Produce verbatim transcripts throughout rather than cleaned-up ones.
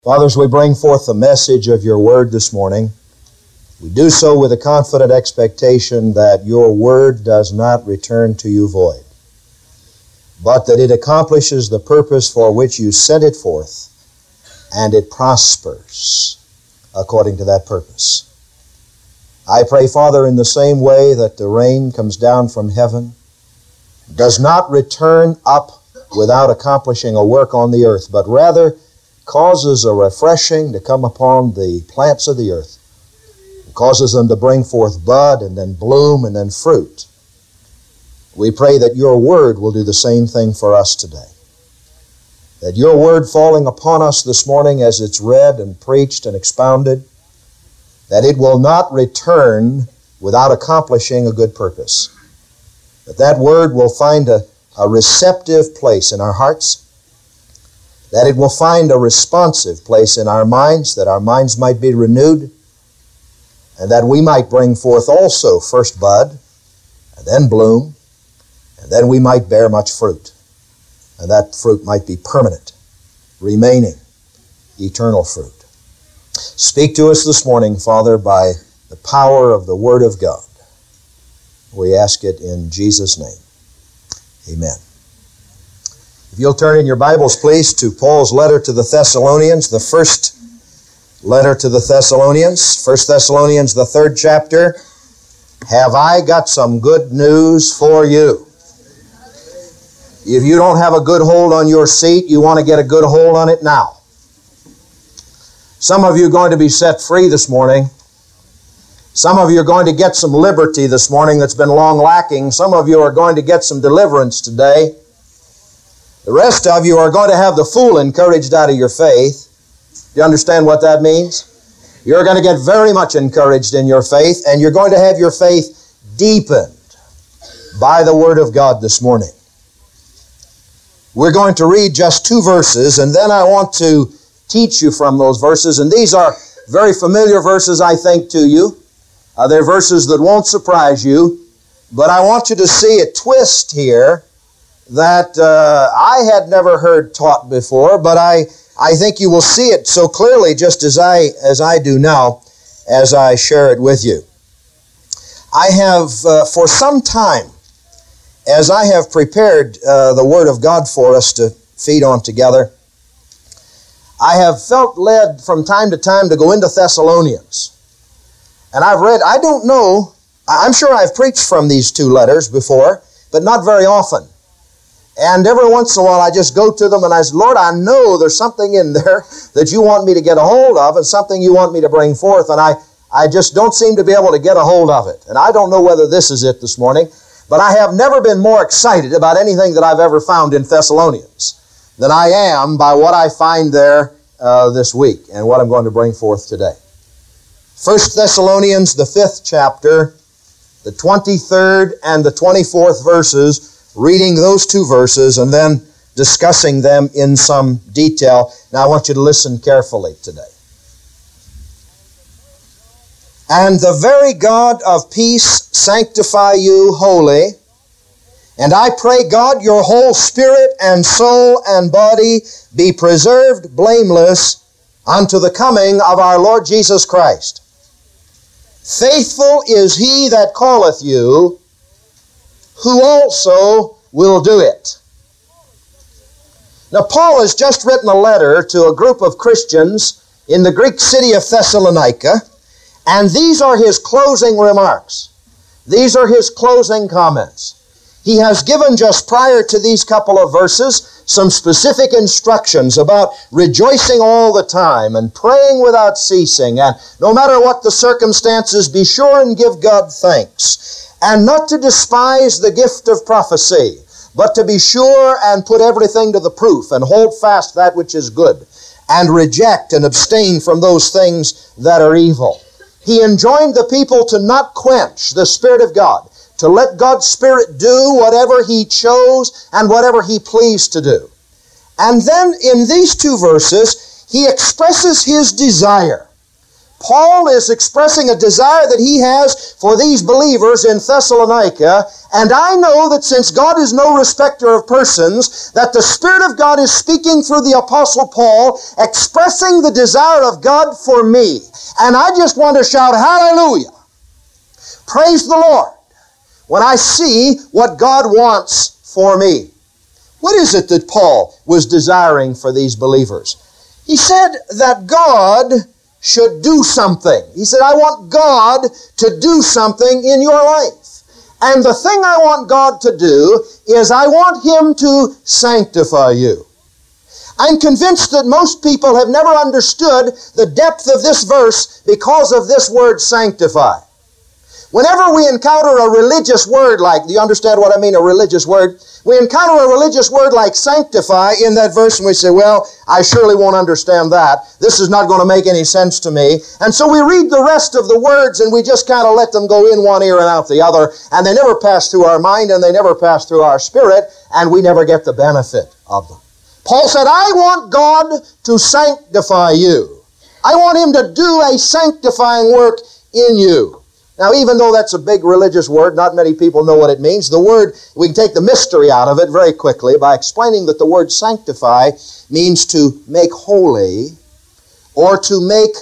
Father, as we bring forth the message of your word this morning, we do so with a confident expectation that your word does not return to you void, but that it accomplishes the purpose for which you sent it forth, and it prospers according to that purpose. I pray, Father, in the same way that the rain comes down from heaven, does not return up without accomplishing a work on the earth, but rather causes a refreshing to come upon the plants of the earth, causes them to bring forth bud and then bloom and then fruit. We pray that your word will do the same thing for us today. That your word falling upon us this morning as it's read and preached and expounded, that it will not return without accomplishing a good purpose. That that word will find a, a receptive place in our hearts, that it will find a responsive place in our minds, that our minds might be renewed, and that we might bring forth also first bud, and then bloom, and then we might bear much fruit, and that fruit might be permanent, remaining, eternal fruit. Speak to us this morning, Father, by the power of the Word of God. We ask it in Jesus' name. Amen. If you'll turn in your Bibles, please, to Paul's letter to the Thessalonians, the first letter to the Thessalonians, First Thessalonians, the third chapter. Have I got some good news for you? If you don't have a good hold on your seat, you want to get a good hold on it now. Some of you are going to be set free this morning. Some of you are going to get some liberty this morning that's been long lacking. Some of you are going to get some deliverance today. The rest of you are going to have the fool encouraged out of your faith. Do you understand what that means? You're going to get very much encouraged in your faith, and you're going to have your faith deepened by the Word of God this morning. We're going to read just two verses, and then I want to teach you from those verses. And these are very familiar verses, I think, to you. Uh, they're verses that won't surprise you, but I want you to see a twist here that uh, I had never heard taught before, but I, I think you will see it so clearly just as I, as I do now as I share it with you. I have, uh, for some time, as I have prepared uh, the Word of God for us to feed on together, I have felt led from time to time to go into Thessalonians. And I've read, I don't know, I'm sure I've preached from these two letters before, but not very often. And every once in a while I just go to them and I say, Lord, I know there's something in there that you want me to get a hold of and something you want me to bring forth, and I, I just don't seem to be able to get a hold of it. And I don't know whether this is it this morning, but I have never been more excited about anything that I've ever found in Thessalonians than I am by what I find there uh, this week and what I'm going to bring forth today. First Thessalonians, the fifth chapter, the twenty-third and the twenty-fourth verses, reading those two verses and then discussing them in some detail. Now I want you to listen carefully today. And the very God of peace sanctify you wholly, and I pray God your whole spirit and soul and body be preserved blameless unto the coming of our Lord Jesus Christ. Faithful is he that calleth you, who also will do it. Now, Paul has just written a letter to a group of Christians in the Greek city of Thessalonica, and these are his closing remarks. These are his closing comments. He has given just prior to these couple of verses some specific instructions about rejoicing all the time and praying without ceasing, and no matter what the circumstances, be sure and give God thanks, and not to despise the gift of prophecy, but to be sure and put everything to the proof and hold fast that which is good, and reject and abstain from those things that are evil. He enjoined the people to not quench the Spirit of God, to let God's Spirit do whatever He chose and whatever He pleased to do. And then in these two verses, he expresses his desire Paul is expressing a desire that he has for these believers in Thessalonica, and I know that since God is no respecter of persons, that the Spirit of God is speaking through the Apostle Paul, expressing the desire of God for me. And I just want to shout, hallelujah! Praise the Lord when I see what God wants for me. What is it that Paul was desiring for these believers? He said that God should do something. He said, I want God to do something in your life. And the thing I want God to do is I want Him to sanctify you. I'm convinced that most people have never understood the depth of this verse because of this word sanctify. Whenever we encounter a religious word like, do you understand what I mean, a religious word? We encounter a religious word like sanctify in that verse and we say, well, I surely won't understand that. This is not going to make any sense to me. And so we read the rest of the words and we just kind of let them go in one ear and out the other, and they never pass through our mind and they never pass through our spirit, and we never get the benefit of them. Paul said, I want God to sanctify you. I want Him to do a sanctifying work in you. Now, even though that's a big religious word, not many people know what it means. The word, we can take the mystery out of it very quickly by explaining that the word sanctify means to make holy or to make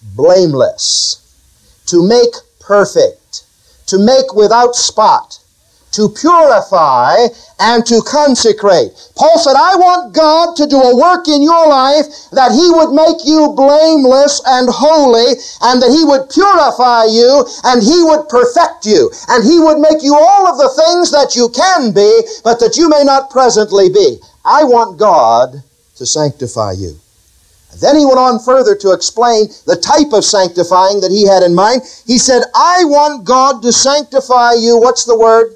blameless, to make perfect, to make without spot, to purify and to consecrate. Paul said, I want God to do a work in your life that He would make you blameless and holy, and that He would purify you, and He would perfect you, and He would make you all of the things that you can be, but that you may not presently be. I want God to sanctify you. And then he went on further to explain the type of sanctifying that he had in mind. He said, I want God to sanctify you. What's the word?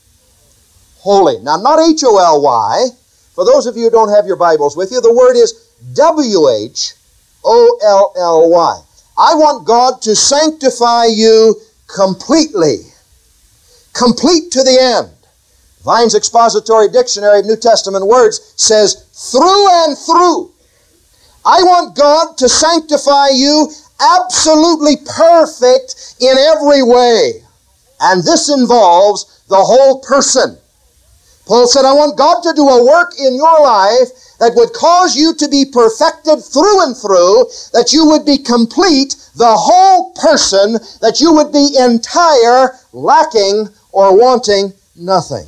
Holy. Now, not H O L Y. For those of you who don't have your Bibles with you, the word is W H O L L Y. I want God to sanctify you completely. Complete to the end. Vine's Expository Dictionary of New Testament Words says, through and through. I want God to sanctify you absolutely perfect in every way. And this involves the whole person. Paul said, I want God to do a work in your life that would cause you to be perfected through and through, that you would be complete, the whole person, that you would be entire, lacking or wanting nothing.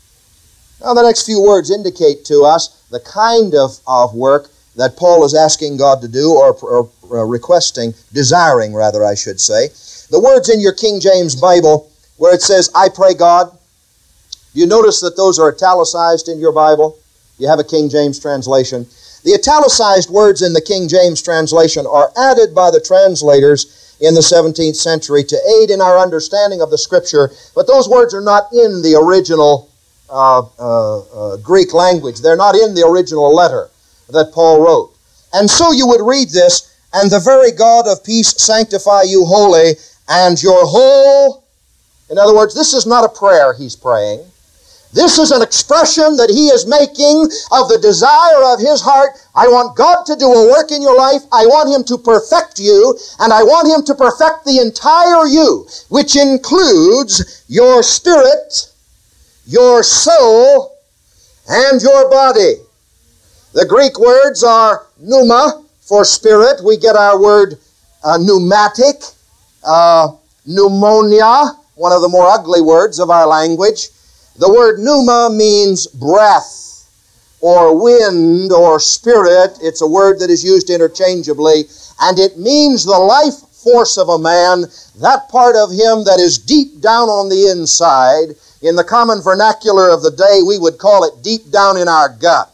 Now the next few words indicate to us the kind of, of work that Paul is asking God to do, or, or, or requesting, desiring rather I should say. The words in your King James Bible where it says, I pray God, do you notice that those are italicized in your Bible? You have a King James translation. The italicized words in the King James translation are added by the translators in the seventeenth century to aid in our understanding of the Scripture, but those words are not in the original uh, uh, uh, Greek language. They're not in the original letter that Paul wrote. And so you would read this, and the very God of peace sanctify you wholly, and your whole... In other words, this is not a prayer he's praying. This is an expression that he is making of the desire of his heart. I want God to do a work in your life. I want Him to perfect you, and I want Him to perfect the entire you, which includes your spirit, your soul, and your body. The Greek words are pneuma for spirit. We get our word uh, pneumatic, uh, pneumonia, one of the more ugly words of our language. The word pneuma means breath or wind or spirit. It's a word that is used interchangeably, and it means the life force of a man, that part of him that is deep down on the inside. In the common vernacular of the day, we would call it deep down in our gut.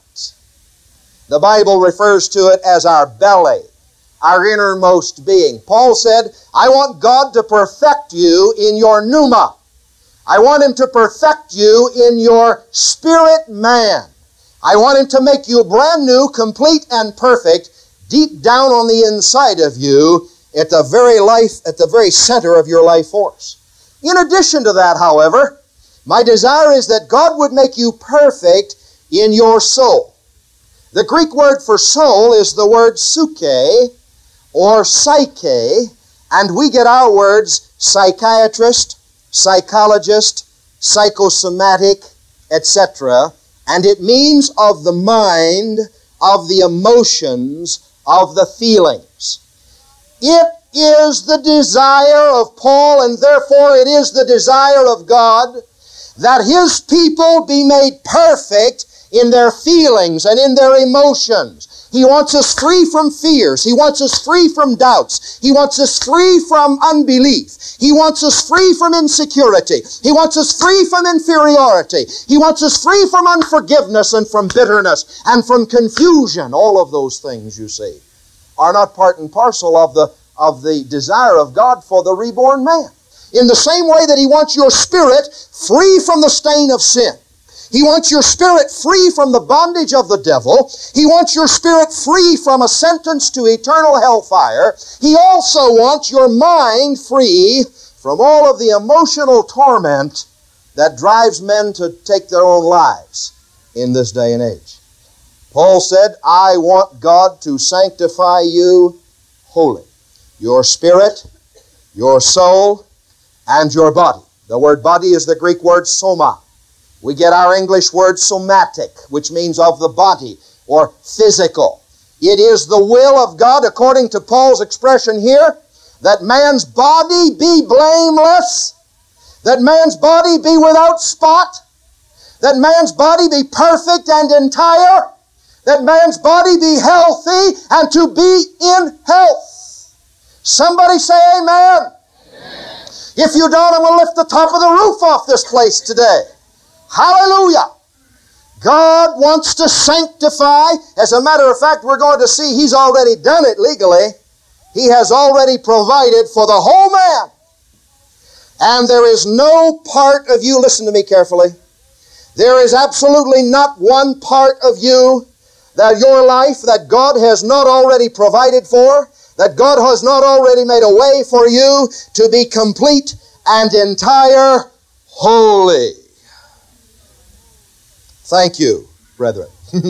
The Bible refers to it as our belly, our innermost being. Paul said, I want God to perfect you in your pneuma. I want Him to perfect you in your spirit man. I want Him to make you brand new, complete, and perfect deep down on the inside of you at the very life, at the very center of your life force. In addition to that, however, my desire is that God would make you perfect in your soul. The Greek word for soul is the word psyche or psyche, And we get our words psychiatrist, psychologist, psychosomatic, et cetera. And it means of the mind, of the emotions, of the feelings. It is the desire of Paul, and therefore it is the desire of God, that His people be made perfect in their feelings and in their emotions. He wants us free from fears. He wants us free from doubts. He wants us free from unbelief. He wants us free from insecurity. He wants us free from inferiority. He wants us free from unforgiveness and from bitterness and from confusion. All of those things, you see, are not part and parcel of the, of the desire of God for the reborn man. In the same way that He wants your spirit free from the stain of sin. He wants your spirit free from the bondage of the devil. He wants your spirit free from a sentence to eternal hellfire. He also wants your mind free from all of the emotional torment that drives men to take their own lives in this day and age. Paul said, I want God to sanctify you wholly. Your spirit, your soul, and your body. The word body is the Greek word soma. We get our English word somatic, which means of the body or physical. It is the will of God, according to Paul's expression here, that man's body be blameless, that man's body be without spot, that man's body be perfect and entire, that man's body be healthy and to be in health. Somebody say amen. Amen. If you don't, I'm going to lift the top of the roof off this place today. Hallelujah! God wants to sanctify. As a matter of fact, we're going to see He's already done it legally. He has already provided for the whole man. And there is no part of you, listen to me carefully, there is absolutely not one part of you that your life that God has not already provided for, that God has not already made a way for you to be complete and entire, holy. Thank you, brethren.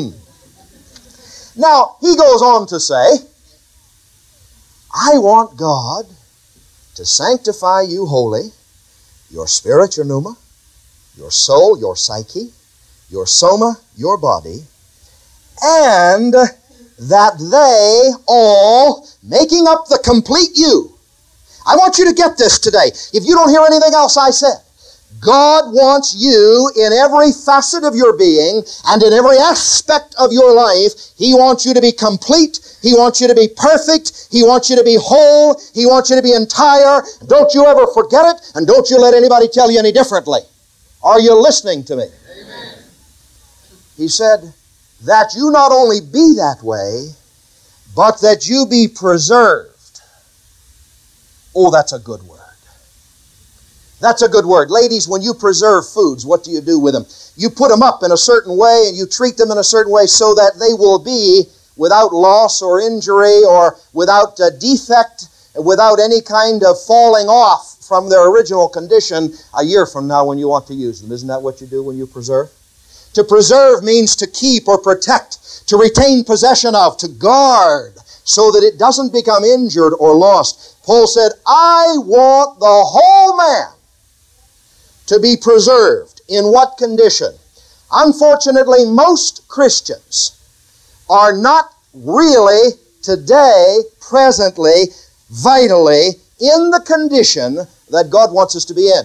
Now, he goes on to say, I want God to sanctify you wholly, your spirit, your pneuma, your soul, your psyche, your soma, your body, and that they all, making up the complete you. I want you to get this today. If you don't hear anything else I said, God wants you in every facet of your being and in every aspect of your life. He wants you to be complete. He wants you to be perfect. He wants you to be whole. He wants you to be entire. Don't you ever forget it, and don't you let anybody tell you any differently. Are you listening to me? Amen. He said that you not only be that way, but that you be preserved. Oh, that's a good word. That's a good word. Ladies, when you preserve foods, what do you do with them? You put them up in a certain way and you treat them in a certain way so that they will be without loss or injury or without a defect, without any kind of falling off from their original condition a year from now when you want to use them. Isn't that what you do when you preserve? To preserve means to keep or protect, to retain possession of, to guard, so that it doesn't become injured or lost. Paul said, I want the whole man to be preserved. In what condition? Unfortunately, most Christians are not really today, presently, vitally, in the condition that God wants us to be in.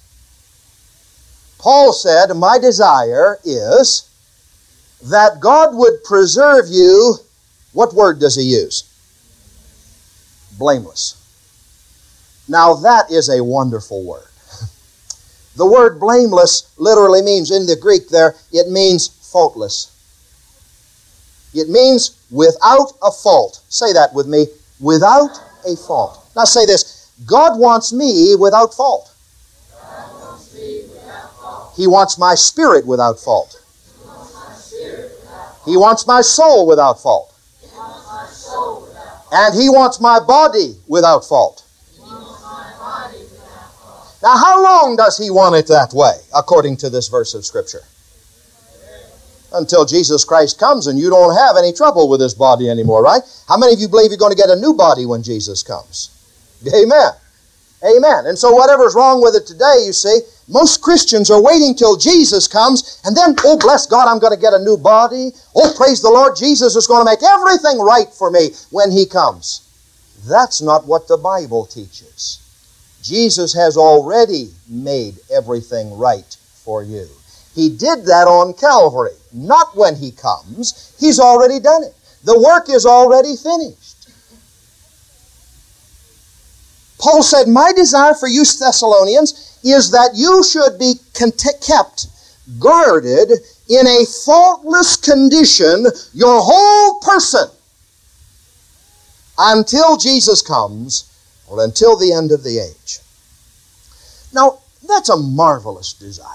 Paul said, my desire is that God would preserve you. What word does he use? Blameless. Now that is a wonderful word. The word blameless literally means, in the Greek there, it means faultless. It means without a fault. Say that with me. Without a fault. Now say this. God wants me without fault. God wants me without fault. He wants my spirit without fault. He wants my spirit without fault. He wants my soul without fault. He wants my soul without fault. And He wants my body without fault. He wants my body without fault. Now, how long does He want it that way, according to this verse of Scripture? Until Jesus Christ comes and you don't have any trouble with this body anymore, right? How many of you believe you're going to get a new body when Jesus comes? Amen. Amen. And so whatever's wrong with it today, you see, most Christians are waiting till Jesus comes, and then, oh, bless God, I'm going to get a new body. Oh, praise the Lord, Jesus is going to make everything right for me when He comes. That's not what the Bible teaches. Jesus has already made everything right for you. He did that on Calvary, not when He comes. He's already done it. The work is already finished. Paul said, my desire for you Thessalonians is that you should be kept guarded in a faultless condition, your whole person, until Jesus comes or until the end of the age. Now, that's a marvelous desire.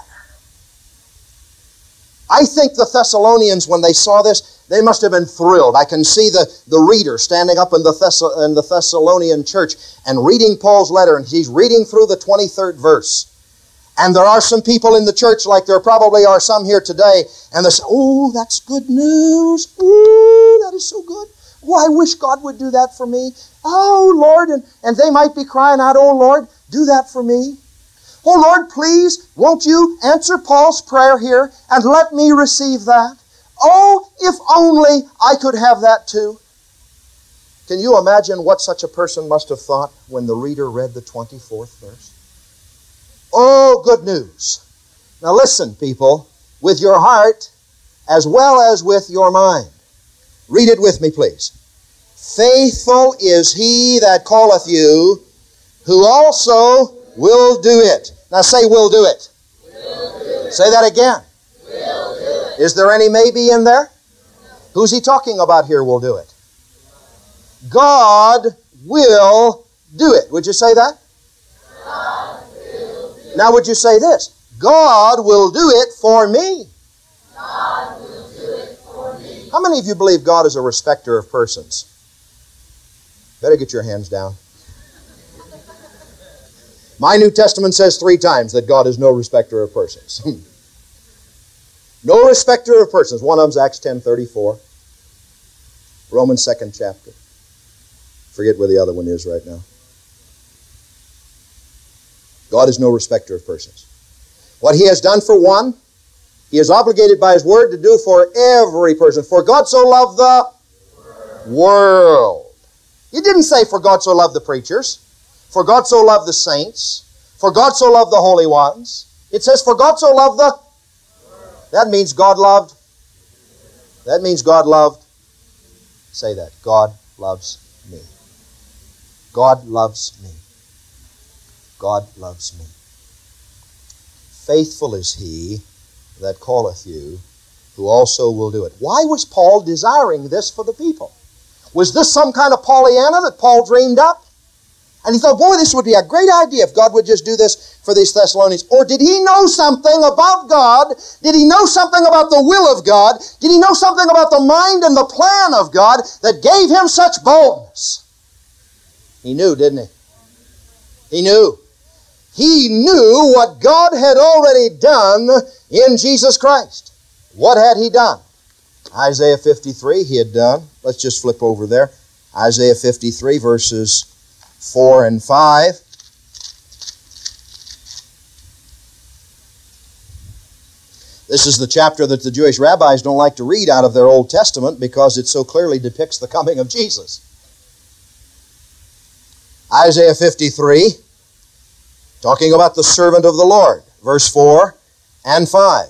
I think the Thessalonians, when they saw this, they must have been thrilled. I can see the, the reader standing up in the, Thess- in the Thessalonian church and reading Paul's letter, and he's reading through the twenty-third verse. And there are some people in the church, like there probably are some here today, and they say, oh, that's good news. Ooh, that is so good. Oh, I wish God would do that for me. Oh, Lord, and, and they might be crying out, oh, Lord, do that for me. Oh, Lord, please, won't you answer Paul's prayer here and let me receive that? Oh, if only I could have that too. Can you imagine what such a person must have thought when the reader read the twenty-fourth verse? Oh, good news. Now listen, people, with your heart as well as with your mind. Read it with me, please. Faithful is He that calleth you, who also will do it. Now say, will do it. Will do it. Say that again. Will do it. Is there any maybe in there? Who's he talking about here will do it? God will do it. Would you say that? God will do it. Now would you say this? God will do it for me. God will do it for me. How many of you believe God is a respecter of persons? Better get your hands down. My New Testament says three times that God is no respecter of persons. No respecter of persons. One of them's Acts ten thirty-four. Romans second chapter. Forget where the other one is right now. God is no respecter of persons. What He has done for one, He is obligated by His Word to do for every person. For God so loved the world. world. He didn't say for God so loved the preachers. For God so loved the saints. For God so loved the holy ones. It says for God so loved the... That means God loved. That means God loved. Say that. God loves me. God loves me. God loves me. Faithful is He that calleth you, who also will do it. Why was Paul desiring this for the people? Was this some kind of Pollyanna that Paul dreamed up? And he thought, boy, this would be a great idea if God would just do this for these Thessalonians. Or did he know something about God? Did he know something about the will of God? Did he know something about the mind and the plan of God that gave him such boldness? He knew, didn't he? He knew. He knew what God had already done in Jesus Christ. What had He done? Isaiah fifty-three He had done. Let's just flip over there. Isaiah fifty-three verses four and five. This is the chapter that the Jewish rabbis don't like to read out of their Old Testament because it so clearly depicts the coming of Jesus. Isaiah fifty-three, talking about the servant of the Lord, verse four and five.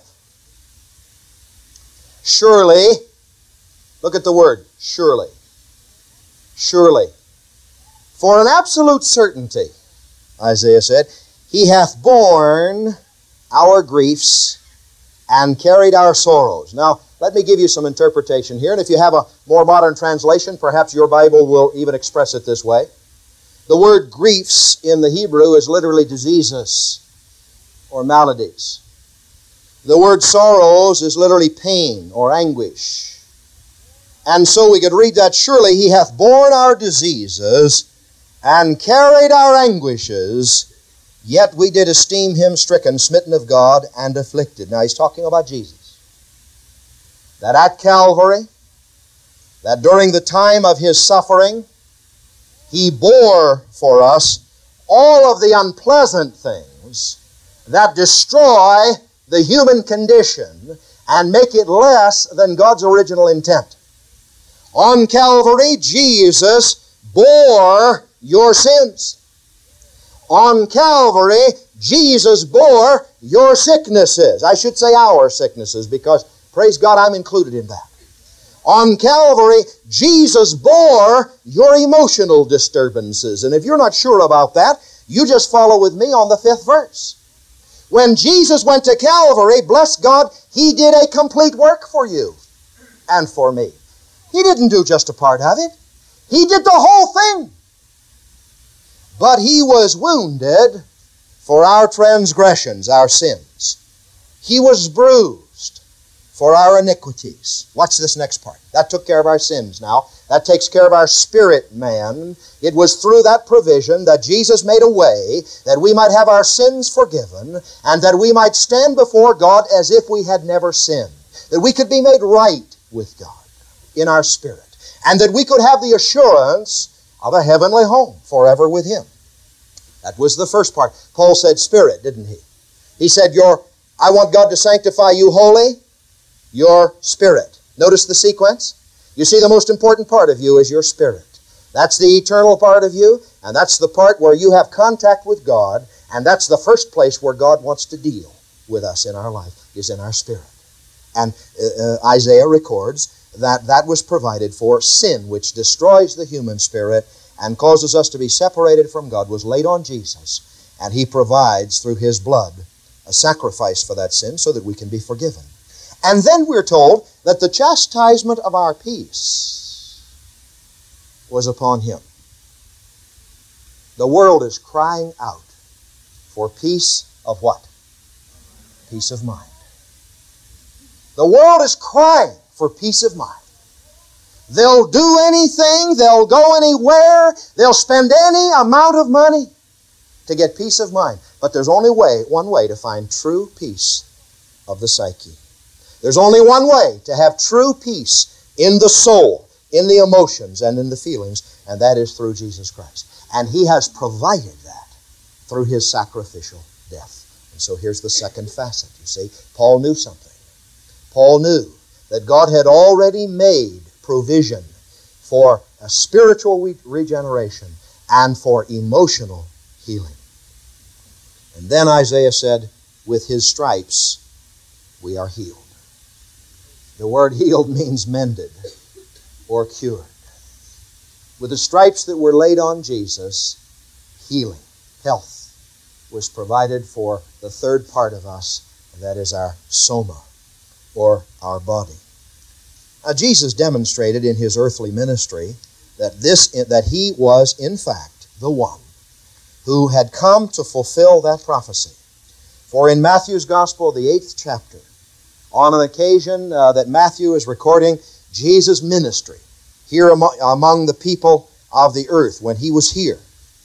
Surely, look at the word, surely. Surely. For an absolute certainty, Isaiah said, He hath borne our griefs and carried our sorrows. Now, let me give you some interpretation here, and if you have a more modern translation, perhaps your Bible will even express it this way. The word griefs in the Hebrew is literally diseases or maladies. The word sorrows is literally pain or anguish. And so we could read that, surely He hath borne our diseases and carried our anguishes, yet we did esteem Him stricken, smitten of God, and afflicted. Now He's talking about Jesus. That at Calvary, that during the time of His suffering, He bore for us all of the unpleasant things that destroy the human condition and make it less than God's original intent. On Calvary, Jesus bore your sins. On Calvary, Jesus bore your sicknesses. I should say our sicknesses, because, praise God, I'm included in that. On Calvary, Jesus bore your emotional disturbances. And if you're not sure about that, you just follow with me on the fifth verse. When Jesus went to Calvary, bless God, He did a complete work for you and for me. He didn't do just a part of it. He did the whole thing. But He was wounded for our transgressions, our sins. He was bruised for our iniquities. Watch this next part. That took care of our sins now. That takes care of our spirit man. It was through that provision that Jesus made a way that we might have our sins forgiven and that we might stand before God as if we had never sinned. That we could be made right with God in our spirit. And that we could have the assurance of a heavenly home forever with Him. That was the first part. Paul said spirit, didn't he? He said, "Your, I want God to sanctify you wholly, your spirit." Notice the sequence. You see, the most important part of you is your spirit. That's the eternal part of you, and that's the part where you have contact with God, and that's the first place where God wants to deal with us in our life, is in our spirit. And uh, uh, Isaiah records that that was provided for. Sin, which destroys the human spirit and causes us to be separated from God, was laid on Jesus, and He provides through His blood a sacrifice for that sin so that we can be forgiven. And then we're told that the chastisement of our peace was upon Him. The world is crying out for peace of what? Peace of mind. The world is crying for peace of mind. They'll do anything, they'll go anywhere, they'll spend any amount of money to get peace of mind. But there's only way, one way to find true peace of the psyche. There's only one way to have true peace in the soul, in the emotions, and in the feelings, and that is through Jesus Christ. And He has provided that through His sacrificial death. And so here's the second facet, you see. Paul knew something. Paul knew that God had already made provision for a spiritual re- regeneration and for emotional healing. And then Isaiah said, "With His stripes we are healed." The word healed means mended or cured. With the stripes that were laid on Jesus, healing, health was provided for the third part of us, and that is our soma, or our body. Now, Jesus demonstrated in His earthly ministry that this that He was, in fact, the one who had come to fulfill that prophecy. For in Matthew's Gospel, the eighth chapter, on an occasion uh, that Matthew is recording Jesus' ministry here among, among the people of the earth when He was here,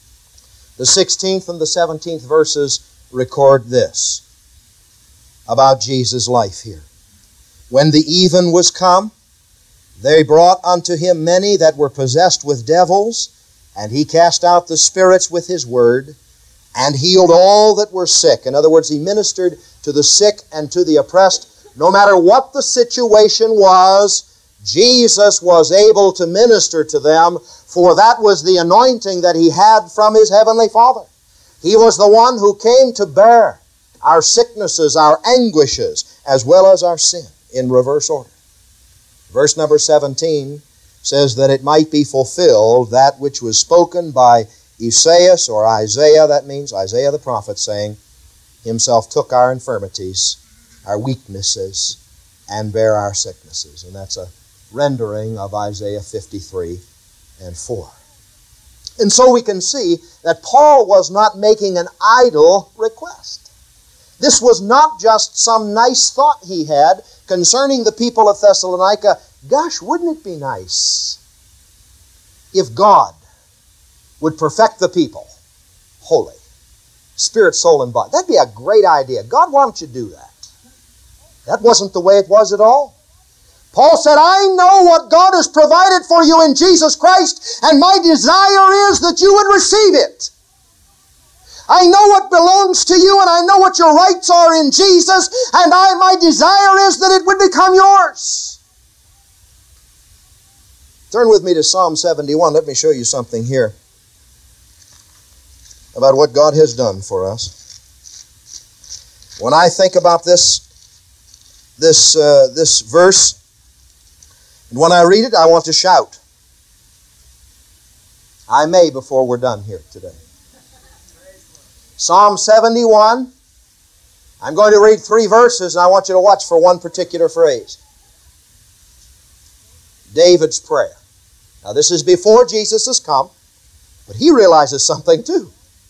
the sixteenth and the seventeenth verses record this about Jesus' life here. "When the even was come, they brought unto Him many that were possessed with devils, and He cast out the spirits with His word, and healed all that were sick." In other words, He ministered to the sick and to the oppressed. No matter what the situation was, Jesus was able to minister to them, for that was the anointing that He had from His heavenly Father. He was the one who came to bear our sicknesses, our anguishes, as well as our sin, in reverse order. Verse number seventeen says that it might be fulfilled that which was spoken by Esaias, or Isaiah, that means Isaiah the prophet, saying, "Himself took our infirmities, our weaknesses, and bear our sicknesses." And that's a rendering of Isaiah fifty-three and four. And so we can see that Paul was not making an idle request. This was not just some nice thought he had concerning the people of Thessalonica. Gosh, wouldn't it be nice if God would perfect the people wholly, spirit, soul, and body? That'd be a great idea. God, why don't you do that? That wasn't the way it was at all. Paul said, I know what God has provided for you in Jesus Christ, and my desire is that you would receive it. I know what belongs to you, and I know what your rights are in Jesus, and I, my desire is that it would become yours. Turn with me to Psalm seventy-one. Let me show you something here about what God has done for us. When I think about this, this, uh, this verse, and when I read it, I want to shout. I may before we're done here today. Psalm seventy-one. I'm going to read three verses, and I want you to watch for one particular phrase. David's prayer. Now, this is before Jesus has come, but he realizes something too.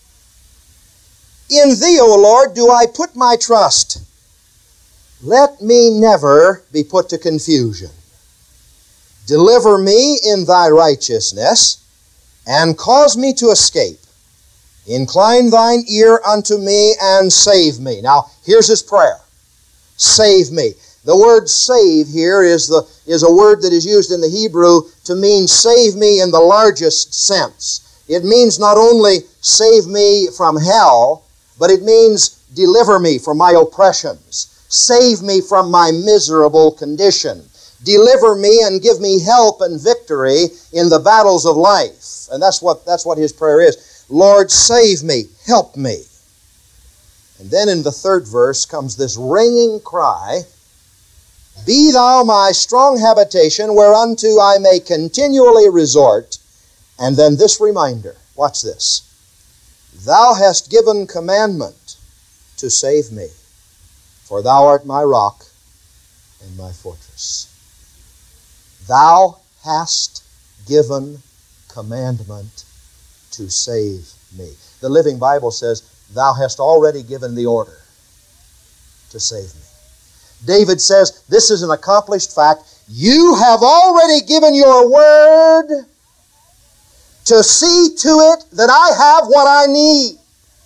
In Thee, O Lord, do I put my trust. Let me never be put to confusion. Deliver me in Thy righteousness, and cause me to escape. Incline Thine ear unto me, and save me. Now, here's his prayer. Save me. The word save here is, the, is a word that is used in the Hebrew to mean save me in the largest sense. It means not only save me from hell, but it means deliver me from my oppressions. Save me from my miserable condition. Deliver me and give me help and victory in the battles of life. And that's what, that's what his prayer is. Lord, save me, help me. And then in the third verse comes this ringing cry, Be Thou my strong habitation, whereunto I may continually resort. And then this reminder, watch this. Thou hast given commandment to save me, for Thou art my rock and my fortress. Thou hast given commandment to save me. The Living Bible says, Thou hast already given the order to save me. David says, this is an accomplished fact. You have already given your word to see to it that I have what I need.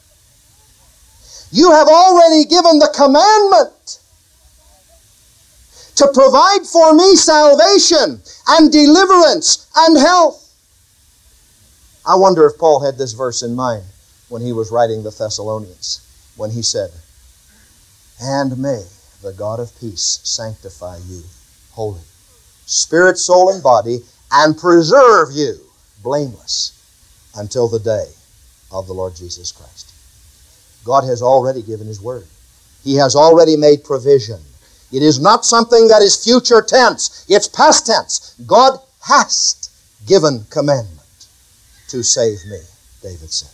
You have already given the commandment to provide for me salvation and deliverance and health. I wonder if Paul had this verse in mind when he was writing the Thessalonians, when he said, And may the God of peace sanctify you wholly, spirit, soul, and body, and preserve you blameless until the day of the Lord Jesus Christ. God has already given His word. He has already made provision. It is not something that is future tense. It's past tense. God has given commandment to save me, David said.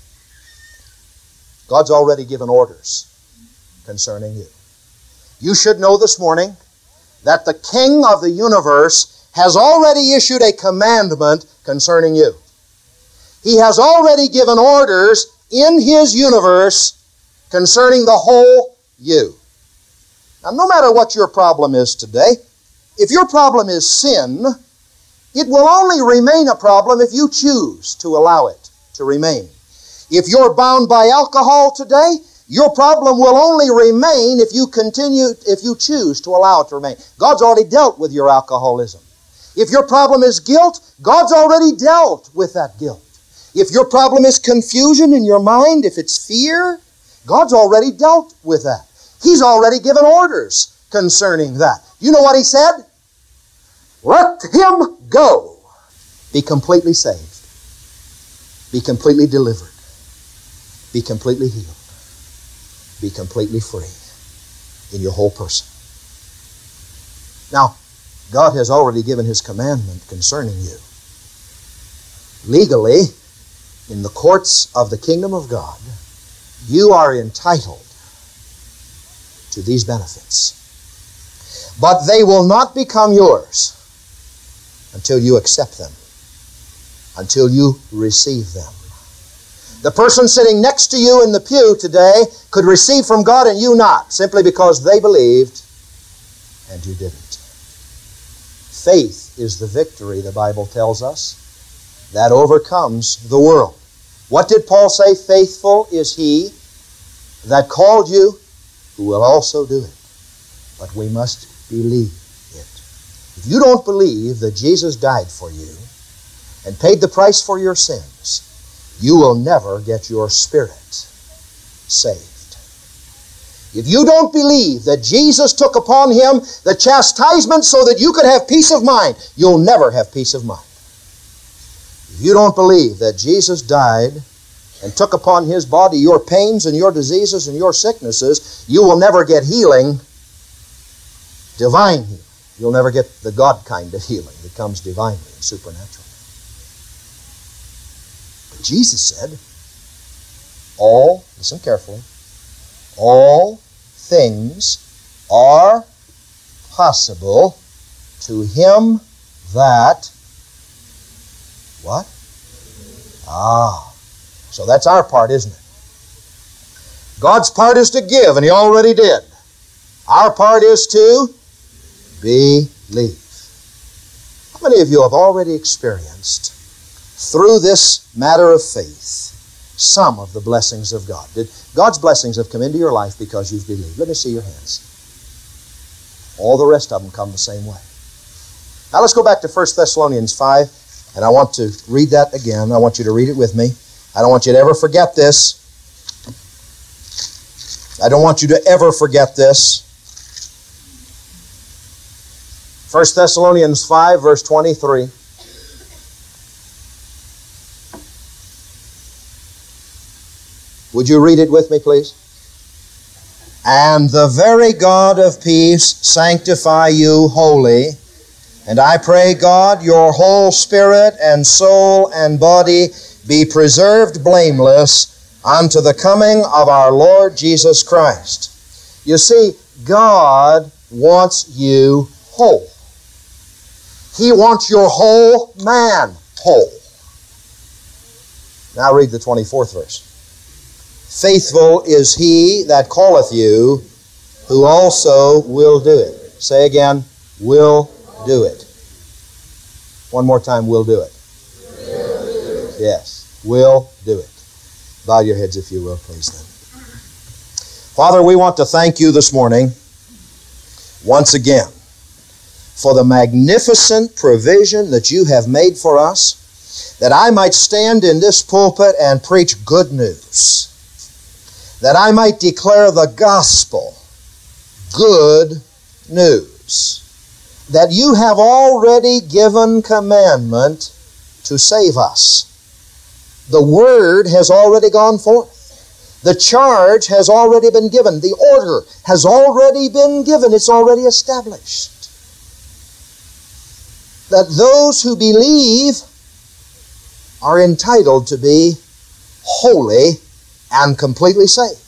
God's already given orders concerning you. You should know this morning that the King of the universe has already issued a commandment concerning you. He has already given orders in His universe concerning the whole you. Now, no matter what your problem is today, if your problem is sin, it will only remain a problem if you choose to allow it to remain. If you're bound by alcohol today, your problem will only remain if you continue, if you choose to allow it to remain. God's already dealt with your alcoholism. If your problem is guilt, God's already dealt with that guilt. If your problem is confusion in your mind, if it's fear, God's already dealt with that. He's already given orders concerning that. You know what He said? Let him go. Be completely saved. Be completely delivered. Be completely healed. Be completely free in your whole person. Now, God has already given His commandment concerning you. Legally, in the courts of the kingdom of God, you are entitled to these benefits. But they will not become yours until you accept them, until you receive them. The person sitting next to you in the pew today could receive from God and you not, simply because they believed and you didn't. Faith is the victory, the Bible tells us, that overcomes the world. What did Paul say? Faithful is He that called you, who will also do it. But we must believe it. If you don't believe that Jesus died for you and paid the price for your sins, you will never get your spirit saved. If you don't believe that Jesus took upon Him the chastisement so that you could have peace of mind, you'll never have peace of mind. If you don't believe that Jesus died and took upon His body your pains and your diseases and your sicknesses, you will never get healing, divine healing. You'll never get the God kind of healing that comes divinely and supernaturally. But Jesus said, all, listen carefully, all things are possible to him that, what? Ah, so that's our part, isn't it? God's part is to give, and He already did. Our part is to believe. How many of you have already experienced, through this matter of faith, some of the blessings of God? Did God's blessings have come into your life because you've believed? Let me see your hands. All the rest of them come the same way. Now let's go back to First Thessalonians five, and I want to read that again. I want you to read it with me. I don't want you to ever forget this. I don't want you to ever forget this. First Thessalonians five, verse twenty-three. Would you read it with me, please? And the very God of peace sanctify you wholly. And I pray, God, your whole spirit and soul and body be preserved blameless unto the coming of our Lord Jesus Christ. You see, God wants you whole. He wants your whole man whole. Now read the twenty-fourth verse. Faithful is he that calleth you, who also will do it. Say again, will do it. One more time, will do it. Will do it. Yes, will do it. Bow your heads if you will, please then. Father, we want to thank you this morning once again for the magnificent provision that you have made for us, that I might stand in this pulpit and preach good news, that I might declare the gospel, good news, that you have already given commandment to save us. The word has already gone forth. The charge has already been given. The order has already been given. It's already established. That those who believe are entitled to be holy and completely saved.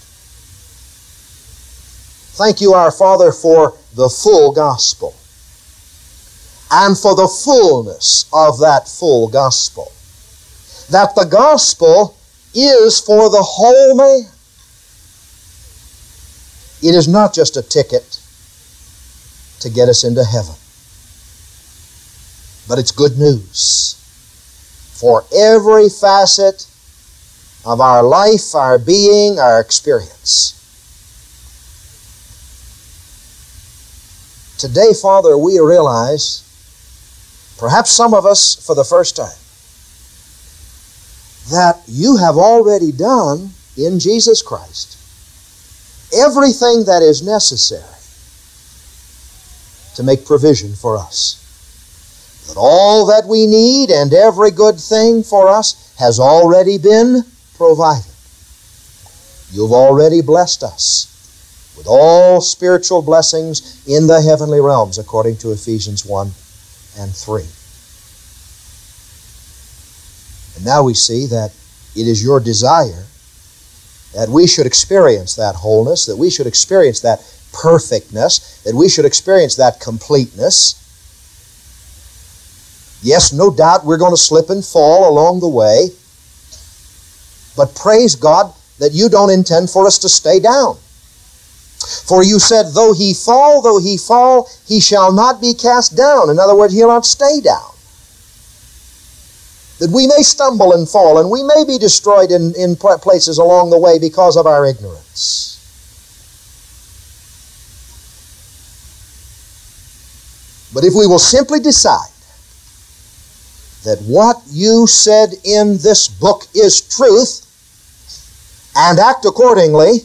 Thank you, our Father, for the full gospel and for the fullness of that full gospel. That the gospel is for the whole man. It is not just a ticket to get us into heaven, but it's good news for every facet of our life, our being, our experience. Today, Father, we realize, perhaps some of us for the first time, that you have already done in Jesus Christ everything that is necessary to make provision for us. That all that we need and every good thing for us has already been provided. You've already blessed us with all spiritual blessings in the heavenly realms, according to Ephesians one and three. And now we see that it is your desire that we should experience that wholeness, that we should experience that perfectness, that we should experience that completeness. Yes, no doubt we're going to slip and fall along the way, but praise God that you don't intend for us to stay down. For you said, though he fall, though he fall, he shall not be cast down. In other words, he'll not stay down. That we may stumble and fall, and we may be destroyed in, in places along the way because of our ignorance. But if we will simply decide that what you said in this book is truth and act accordingly,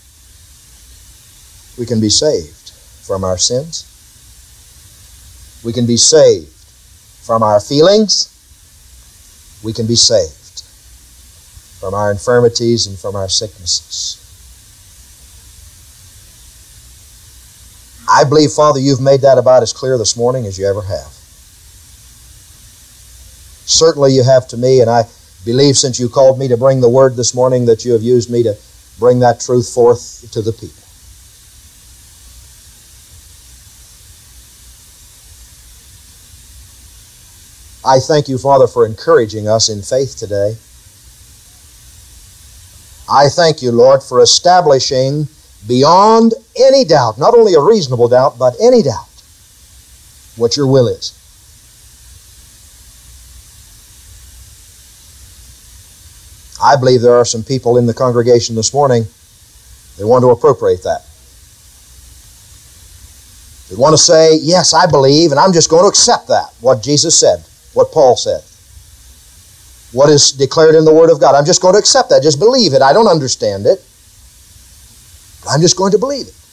we can be saved from our sins. We can be saved from our feelings. We can be saved from our infirmities and from our sicknesses. I believe, Father, you've made that about as clear this morning as you ever have. Certainly you have to me, and I believe since you called me to bring the word this morning that you have used me to bring that truth forth to the people. I thank you, Father, for encouraging us in faith today. I thank you, Lord, for establishing beyond any doubt, not only a reasonable doubt, but any doubt, what your will is. I believe there are some people in the congregation this morning that want to appropriate that. They want to say, yes, I believe, and I'm just going to accept that, what Jesus said, what Paul said, what is declared in the Word of God. I'm just going to accept that, just believe it. I don't understand it, but I'm just going to believe it.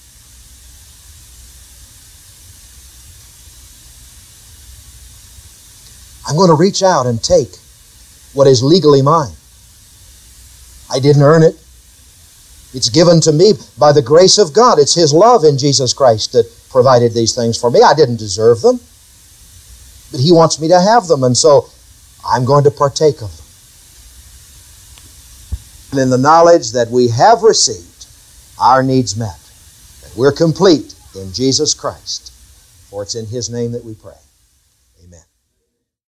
I'm going to reach out and take what is legally mine. I didn't earn it. It's given to me by the grace of God. It's His love in Jesus Christ that provided these things for me. I didn't deserve them, but He wants me to have them, and so I'm going to partake of them. And in the knowledge that we have received our needs met, that we're complete in Jesus Christ, for it's in His name that we pray.